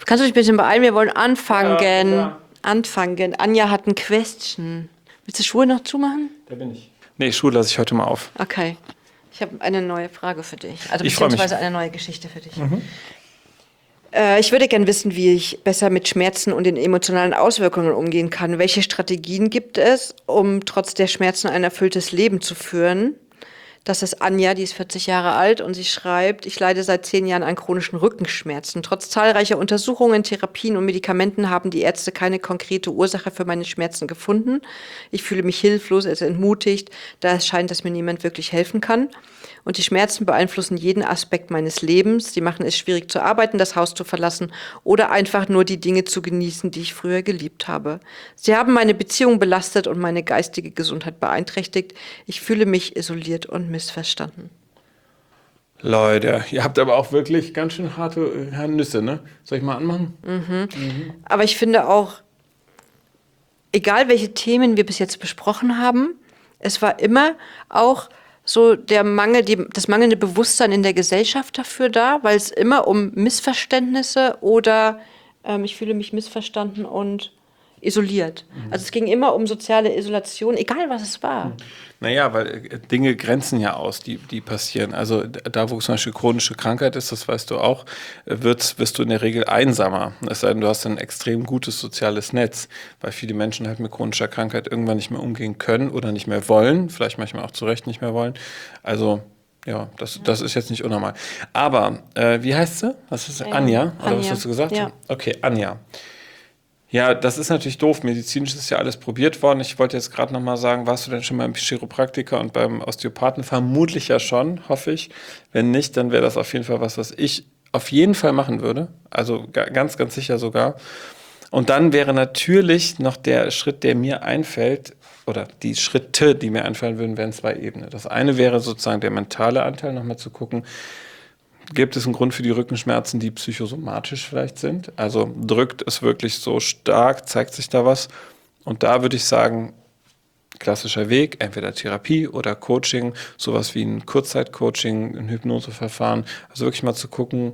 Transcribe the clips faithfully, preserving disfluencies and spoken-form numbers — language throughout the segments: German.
Kannst du dich ein bisschen beeilen? Wir wollen anfangen. Ja, ja. Anfangen. Anja hat ein Question. Willst du die Schuhe noch zumachen? Da bin ich. Nee, Schuhe lasse ich heute mal auf. Okay. Ich habe eine neue Frage für dich. Also Ich freu mich. beziehungsweise eine neue Geschichte für dich. Mhm. Äh, ich würde gerne wissen, wie ich besser mit Schmerzen und den emotionalen Auswirkungen umgehen kann. Welche Strategien gibt es, um trotz der Schmerzen ein erfülltes Leben zu führen? Das ist Anja, die ist vierzig Jahre alt und sie schreibt, ich leide seit zehn Jahren an chronischen Rückenschmerzen. Trotz zahlreicher Untersuchungen, Therapien und Medikamenten haben die Ärzte keine konkrete Ursache für meine Schmerzen gefunden. Ich fühle mich hilflos, also entmutigt, da es scheint, dass mir niemand wirklich helfen kann. Und die Schmerzen beeinflussen jeden Aspekt meines Lebens. Sie machen es schwierig zu arbeiten, das Haus zu verlassen oder einfach nur die Dinge zu genießen, die ich früher geliebt habe. Sie haben meine Beziehung belastet und meine geistige Gesundheit beeinträchtigt. Ich fühle mich isoliert und missverstanden. Leute, ihr habt aber auch wirklich ganz schön harte äh, Nüsse, ne? Soll ich mal anmachen? Mhm. Mhm. Aber ich finde auch, egal welche Themen wir bis jetzt besprochen haben, es war immer auch so der Mangel, die, das mangelnde Bewusstsein in der Gesellschaft dafür da, weil es immer um Missverständnisse oder ähm, ich fühle mich missverstanden und isoliert. Mhm. Also es ging immer um soziale Isolation, egal was es war. Naja, weil äh, Dinge grenzen ja aus, die, die passieren. Also da, wo zum Beispiel chronische Krankheit ist, das weißt du auch, wird, wirst du in der Regel einsamer. Es sei denn, du hast ein extrem gutes soziales Netz, weil viele Menschen halt mit chronischer Krankheit irgendwann nicht mehr umgehen können oder nicht mehr wollen, vielleicht manchmal auch zu Recht nicht mehr wollen. Also ja, das, das ist jetzt nicht unnormal. Aber äh, wie heißt sie? Was ist Anja? Anja? Oder Anja. was hast du gesagt? Ja. Okay, Anja. Ja, das ist natürlich doof. Medizinisch ist ja alles probiert worden. Ich wollte jetzt gerade nochmal sagen, warst du denn schon beim Chiropraktiker und beim Osteopathen? Vermutlich ja schon, hoffe ich. Wenn nicht, dann wäre das auf jeden Fall was, was ich auf jeden Fall machen würde. Also ganz, ganz sicher sogar. Und dann wäre natürlich noch der Schritt, der mir einfällt, oder die Schritte, die mir einfallen würden, wären zwei Ebenen. Das eine wäre sozusagen der mentale Anteil, nochmal zu gucken, gibt es einen Grund für die Rückenschmerzen, die psychosomatisch vielleicht sind? Also drückt es wirklich so stark, zeigt sich da was? Und da würde ich sagen, klassischer Weg, entweder Therapie oder Coaching, sowas wie ein Kurzzeitcoaching, ein Hypnoseverfahren. Also wirklich mal zu gucken,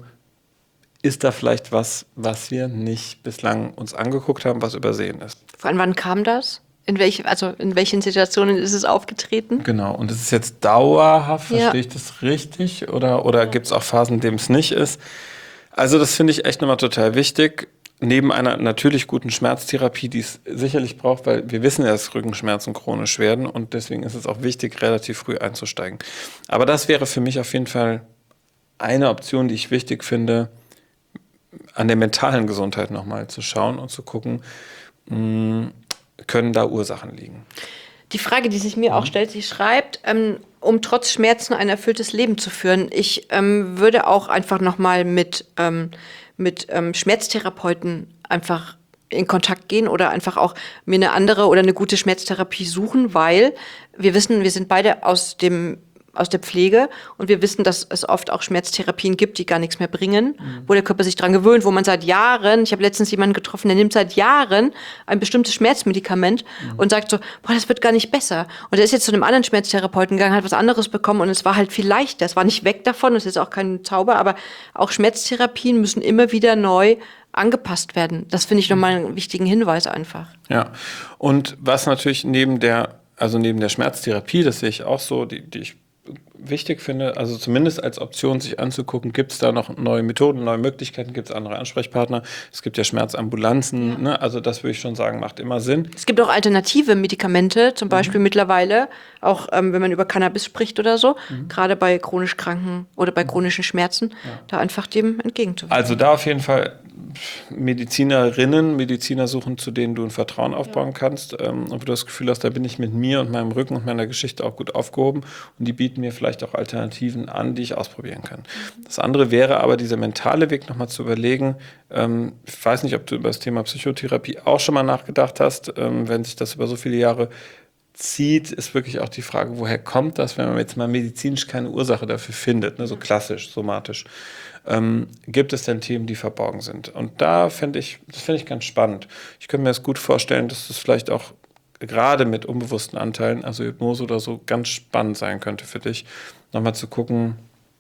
ist da vielleicht was, was wir nicht bislang uns angeguckt haben, was übersehen ist. Von wann kam das? In welch, also in welchen Situationen ist es aufgetreten? Genau, und ist es jetzt dauerhaft, Ja. verstehe ich das richtig? Oder, oder gibt es auch Phasen, in denen es nicht ist? Also das finde ich echt nochmal total wichtig. Neben einer natürlich guten Schmerztherapie, die es sicherlich braucht, weil wir wissen ja, dass Rückenschmerzen chronisch werden und deswegen ist es auch wichtig, relativ früh einzusteigen. Aber das wäre für mich auf jeden Fall eine Option, die ich wichtig finde, an der mentalen Gesundheit nochmal zu schauen und zu gucken, mh, können da Ursachen liegen. Die Frage, die sich mir auch stellt, sie schreibt, ähm, um trotz Schmerzen ein erfülltes Leben zu führen. Ich ähm, würde auch einfach nochmal mit, ähm, mit ähm, Schmerztherapeuten einfach in Kontakt gehen oder einfach auch mir eine andere oder eine gute Schmerztherapie suchen, weil wir wissen, wir sind beide aus dem aus der Pflege und wir wissen, dass es oft auch Schmerztherapien gibt, die gar nichts mehr bringen, mhm. wo der Körper sich dran gewöhnt, wo man seit Jahren, ich habe letztens jemanden getroffen, der nimmt seit Jahren ein bestimmtes Schmerzmedikament mhm. und sagt so, boah, das wird gar nicht besser. Und er ist jetzt zu einem anderen Schmerztherapeuten gegangen, hat was anderes bekommen und es war halt viel leichter. Es war nicht weg davon, es ist auch kein Zauber, aber auch Schmerztherapien müssen immer wieder neu angepasst werden. Das finde ich nochmal einen wichtigen Hinweis einfach. Ja, und was natürlich neben der, also neben der Schmerztherapie, das sehe ich auch so, die, die ich wichtig finde, also zumindest als Option sich anzugucken, gibt es da noch neue Methoden, neue Möglichkeiten, gibt es andere Ansprechpartner, es gibt ja Schmerzambulanzen, ja. Ne? Also das würde ich schon sagen, macht immer Sinn. Es gibt auch alternative Medikamente, zum Beispiel mhm. mittlerweile, auch ähm, wenn man über Cannabis spricht oder so, mhm. gerade bei chronisch Kranken oder bei chronischen Schmerzen, ja. da einfach dem entgegenzuwirken. Also da auf jeden Fall Medizinerinnen, Mediziner suchen, zu denen du ein Vertrauen aufbauen ja. kannst ähm, und wo du das Gefühl hast, da bin ich mit mir und meinem Rücken und meiner Geschichte auch gut aufgehoben und die bieten mir vielleicht auch Alternativen an, die ich ausprobieren kann. Mhm. Das andere wäre aber dieser mentale Weg, nochmal zu überlegen, ähm, ich weiß nicht, ob du über das Thema Psychotherapie auch schon mal nachgedacht hast, ähm, wenn sich das über so viele Jahre zieht, ist wirklich auch die Frage, woher kommt das, wenn man jetzt mal medizinisch keine Ursache dafür findet, ne, so klassisch, somatisch. Ähm, gibt es denn Themen, die verborgen sind? Und da finde ich, das finde ich ganz spannend. Ich könnte mir das gut vorstellen, dass das vielleicht auch gerade mit unbewussten Anteilen, also Hypnose oder so, ganz spannend sein könnte für dich, nochmal zu gucken,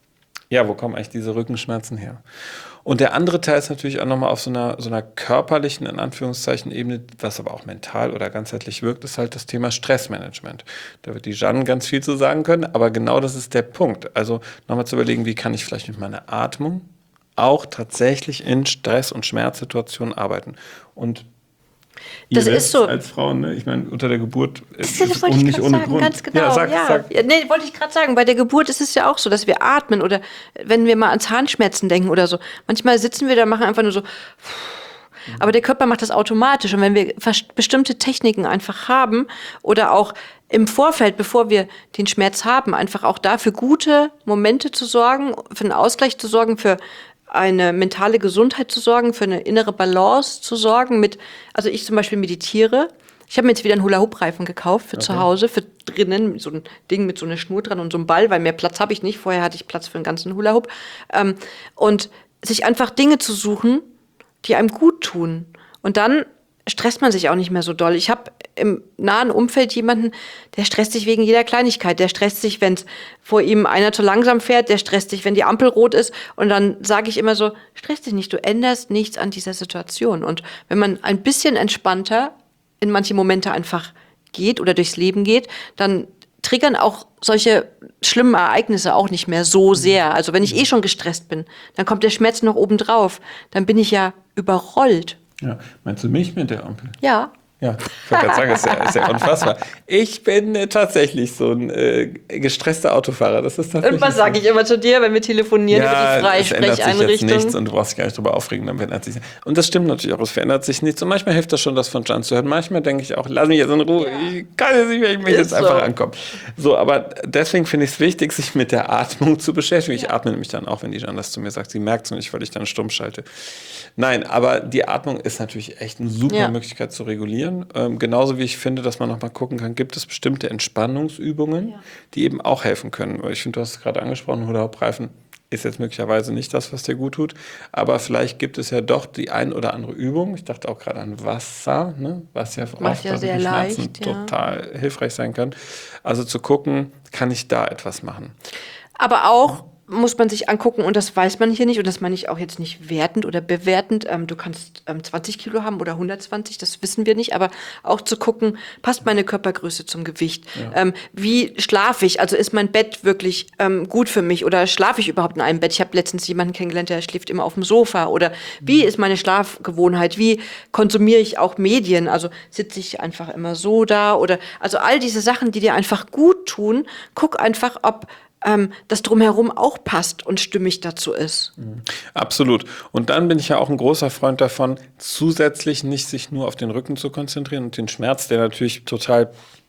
Ja, wo kommen eigentlich diese Rückenschmerzen her? Und der andere Teil ist natürlich auch nochmal auf so einer, so einer körperlichen, in Anführungszeichen, Ebene, was aber auch mental oder ganzheitlich wirkt, ist halt das Thema Stressmanagement. Da wird die Jeanne ganz viel zu sagen können, aber genau das ist der Punkt. Also nochmal zu überlegen, wie kann ich vielleicht mit meiner Atmung auch tatsächlich in Stress- und Schmerzsituationen arbeiten. Und Das ihr ist so. als Frauen, ne? Ich meine, unter der Geburt ist Das es wollte ich nicht gerade ohne sagen, Grund. ganz genau. Ja, sag, ja. sag. Ja, nee, wollte ich gerade sagen. Bei der Geburt ist es ja auch so, dass wir atmen oder wenn wir mal an Zahnschmerzen denken oder so. Manchmal sitzen wir da, machen einfach nur so. Aber der Körper macht das automatisch. Und wenn wir vers- bestimmte Techniken einfach haben oder auch im Vorfeld, bevor wir den Schmerz haben, einfach auch dafür gute Momente zu sorgen, für einen Ausgleich zu sorgen, für eine mentale Gesundheit zu sorgen, für eine innere Balance zu sorgen mit, also ich zum Beispiel meditiere. Ich habe mir jetzt wieder einen Hula-Hoop-Reifen gekauft für Okay. zu Hause, für drinnen, so ein Ding mit so einer Schnur dran und so einem Ball, weil mehr Platz habe ich nicht. Vorher hatte ich Platz für einen ganzen Hula-Hoop. Ähm, und sich einfach Dinge zu suchen, die einem gut tun. Und dann stresst man sich auch nicht mehr so doll. Ich habe im nahen Umfeld jemanden, der stresst sich wegen jeder Kleinigkeit. Der stresst sich, wenn vor ihm einer zu langsam fährt. Der stresst sich, wenn die Ampel rot ist. Und dann sage ich immer so, stress dich nicht, du änderst nichts an dieser Situation. Und wenn man ein bisschen entspannter in manche Momente einfach geht oder durchs Leben geht, dann triggern auch solche schlimmen Ereignisse auch nicht mehr so sehr. Also wenn ich eh schon gestresst bin, dann kommt der Schmerz noch obendrauf. Dann bin ich ja überrollt. Ja. Meinst du mich mit der Ampel? Ja. Ja, ich wollte gerade sagen, das ist ja, ist ja unfassbar. Ich bin äh, tatsächlich so ein äh, gestresster Autofahrer. Das ist tatsächlich. Und was sage ich immer zu dir, wenn wir telefonieren ja, über die es ändert sich jetzt Freisprecheinrichtung? nichts und du brauchst dich gar nicht drüber aufregen, dann verändert sich. Und das stimmt natürlich auch, es verändert sich nichts. Und manchmal hilft das schon, das von Jan zu hören. Manchmal denke ich auch, lass mich jetzt in Ruhe. Ja. Ich kann jetzt nicht mehr, ich möchte jetzt Ist einfach so. ankommen. So, aber deswegen finde ich es wichtig, sich mit der Atmung zu beschäftigen. Ich atme nämlich dann auch, wenn die Jan das zu mir sagt. Sie merkt es nicht, weil ich dann stumm schalte. Nein, aber die Atmung ist natürlich echt eine super Ja. Möglichkeit zu regulieren. Ähm, genauso wie ich finde, dass man noch mal gucken kann, gibt es bestimmte Entspannungsübungen, Ja. die eben auch helfen können. Weil ich finde, du hast es gerade angesprochen, Hula-Hoop-Reifen ist jetzt möglicherweise nicht das, was dir gut tut, aber vielleicht gibt es ja doch die ein oder andere Übung. Ich dachte auch gerade an Wasser, ne? Was ja Macht oft ja bei sehr Rückenschmerzen leicht, ja. total hilfreich sein kann. Also zu gucken, kann ich da etwas machen? Aber auch muss man sich angucken, und das weiß man hier nicht, und das meine ich auch jetzt nicht wertend oder bewertend, ähm, du kannst ähm, zwanzig Kilo haben oder hundertzwanzig, das wissen wir nicht, aber auch zu gucken, passt meine Körpergröße zum Gewicht? Ja. Ähm, wie schlafe ich? Also ist mein Bett wirklich ähm, gut für mich oder schlafe ich überhaupt in einem Bett? Ich habe letztens jemanden kennengelernt, der schläft immer auf dem Sofa. Oder wie ist meine Schlafgewohnheit? Wie konsumiere ich auch Medien? Also sitze ich einfach immer so da? Oder also all diese Sachen, die dir einfach gut tun, guck einfach, ob ähm, das Drumherum auch passt und stimmig dazu ist. Absolut. Und dann bin ich ja auch ein großer Freund davon, zusätzlich nicht sich nur auf den Rücken zu konzentrieren und den Schmerz, der natürlich total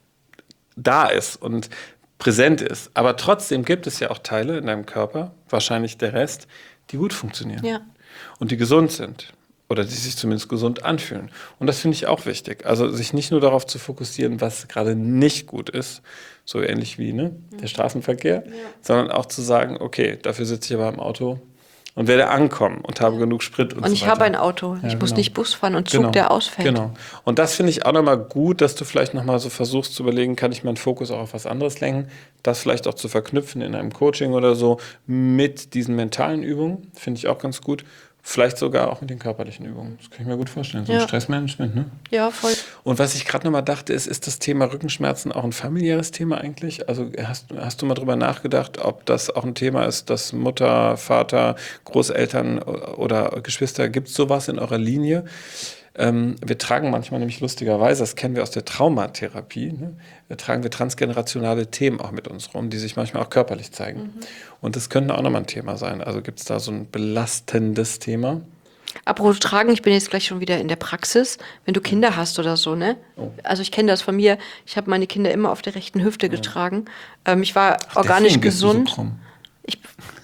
da ist und präsent ist. Aber trotzdem gibt es ja auch Teile in deinem Körper, wahrscheinlich der Rest, die gut funktionieren Ja. und die gesund sind. Oder die sich zumindest gesund anfühlen. Und das finde ich auch wichtig. Also sich nicht nur darauf zu fokussieren, was gerade nicht gut ist, so ähnlich wie ne, der Straßenverkehr, ja. sondern auch zu sagen, okay, dafür sitze ich aber im Auto und werde ankommen und habe genug Sprit und, Und so ich weiter. habe ein Auto. Ja, ich muss genau. nicht Bus fahren und Zug, Genau. der ausfällt. Genau. Und das finde ich auch nochmal gut, dass du vielleicht nochmal so versuchst zu überlegen, kann ich meinen Fokus auch auf was anderes lenken, das vielleicht auch zu verknüpfen in einem Coaching oder so mit diesen mentalen Übungen, finde ich auch ganz gut. Vielleicht sogar auch mit den körperlichen Übungen. Das kann ich mir gut vorstellen. So ein Ja. Stressmanagement, ne? Ja, voll. Und was ich gerade nochmal dachte, ist, ist das Thema Rückenschmerzen auch ein familiäres Thema eigentlich? Also hast, hast du mal drüber nachgedacht, ob das auch ein Thema ist, dass Mutter, Vater, Großeltern oder Geschwister, gibt es sowas in eurer Linie? Ähm, wir tragen manchmal nämlich lustigerweise, das kennen wir aus der Traumatherapie, ne? wir tragen wir transgenerationale Themen auch mit uns rum, die sich manchmal auch körperlich zeigen. Mhm. Und das könnte auch nochmal ein Thema sein. Also gibt es da so ein belastendes Thema? Apropos tragen, ich bin jetzt gleich schon wieder in der Praxis, wenn du Kinder hast oder so, ne? Oh. Also ich kenne das von mir, ich habe meine Kinder immer auf der rechten Hüfte getragen. Ähm, ich war Ach, organisch gesund. So ich,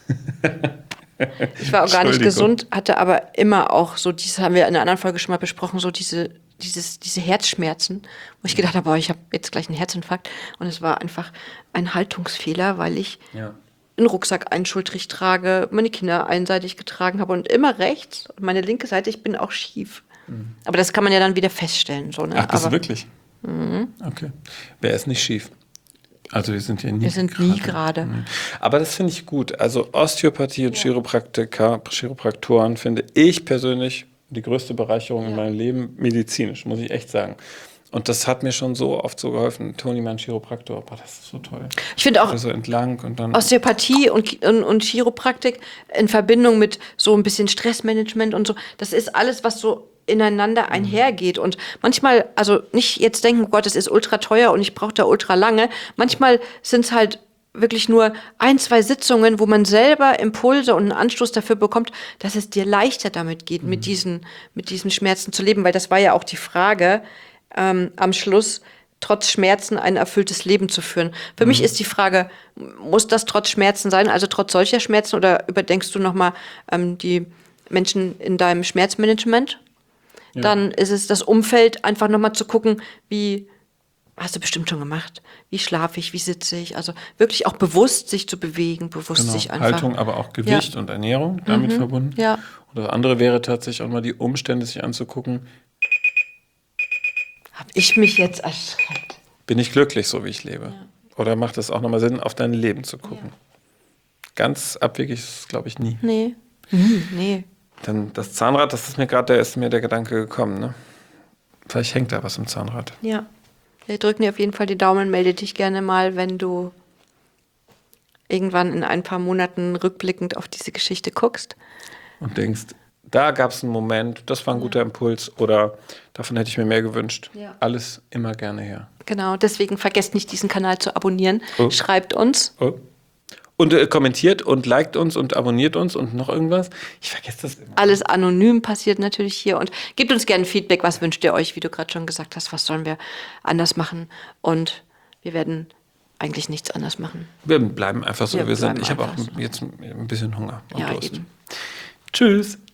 ich war organisch gesund, hatte aber immer auch so, das haben wir in einer anderen Folge schon mal besprochen, so diese, dieses, diese Herzschmerzen, wo ich gedacht habe, oh, ich habe jetzt gleich einen Herzinfarkt. Und es war einfach ein Haltungsfehler, weil ich ja. einen Rucksack einschultrig trage, meine Kinder einseitig getragen habe und immer rechts und meine linke Seite, ich bin auch schief. Mhm. Aber das kann man ja dann wieder feststellen. So, ne? Ach, bist aber, du wirklich? Mhm. Okay. Wer ist nicht schief? Also wir sind ja nie Wir sind nie gerade. Nee. Aber das finde ich gut. Also Osteopathie und Chiropraktiker, Chiropraktoren finde ich persönlich die größte Bereicherung in Ja. meinem Leben, medizinisch, muss ich echt sagen. Und das hat mir schon so oft so geholfen. Toni, mein Chiropraktor, boah, das ist so toll. Ich finde auch Also entlang und dann... Osteopathie und, und, und Chiropraktik in Verbindung mit so ein bisschen Stressmanagement und so, das ist alles, was so ineinander einhergeht. Und manchmal, also nicht jetzt denken, oh Gott, es ist ultra teuer und ich brauche da ultra lange. Manchmal sind es halt wirklich nur ein, zwei Sitzungen, wo man selber Impulse und einen Anstoß dafür bekommt, dass es dir leichter damit geht, mit diesen, mit diesen Schmerzen zu leben. Weil das war ja auch die Frage ähm, am Schluss, trotz Schmerzen ein erfülltes Leben zu führen. Für mich ist die Frage, muss das trotz Schmerzen sein, also trotz solcher Schmerzen, oder überdenkst du nochmal ähm, die Menschen in deinem Schmerzmanagement? Ja. Dann ist es das Umfeld, einfach nochmal zu gucken, wie, hast du bestimmt schon gemacht, wie schlafe ich, wie sitze ich, also wirklich auch bewusst sich zu bewegen, bewusst Genau, sich einfach. Haltung, aber auch Gewicht und Ernährung damit verbunden. ja. Und das andere wäre tatsächlich auch mal die Umstände sich anzugucken. Habe ich mich jetzt erschreckt? Bin ich glücklich, so wie ich lebe? Oder macht es auch nochmal Sinn, auf dein Leben zu gucken? Ganz abwegig ist es, glaube ich, nie. Nee. Hm, nee. Dann das Zahnrad, das ist mir gerade, da ist mir der Gedanke gekommen. Ne? Vielleicht hängt da was im Zahnrad. Ja. Wir drücken dir auf jeden Fall die Daumen, melde dich gerne mal, wenn du irgendwann in ein paar Monaten rückblickend auf diese Geschichte guckst. Und denkst, da gab es einen Moment, das war ein guter Impuls oder davon hätte ich mir mehr gewünscht. Ja. Alles immer gerne her. Genau, deswegen vergesst nicht, diesen Kanal zu abonnieren. Oh. Schreibt uns. Oh. Und äh, kommentiert und liked uns und abonniert uns und noch irgendwas. Ich vergesse das immer. Alles anonym passiert natürlich hier. Und gebt uns gerne Feedback, was wünscht ihr euch, wie du gerade schon gesagt hast, was sollen wir anders machen. Und wir werden eigentlich nichts anders machen. Wir bleiben einfach so, Wir wie wir sind. bleiben Ich habe auch einfach so. jetzt ein bisschen Hunger und Ja, Durst. eben. Tschüss.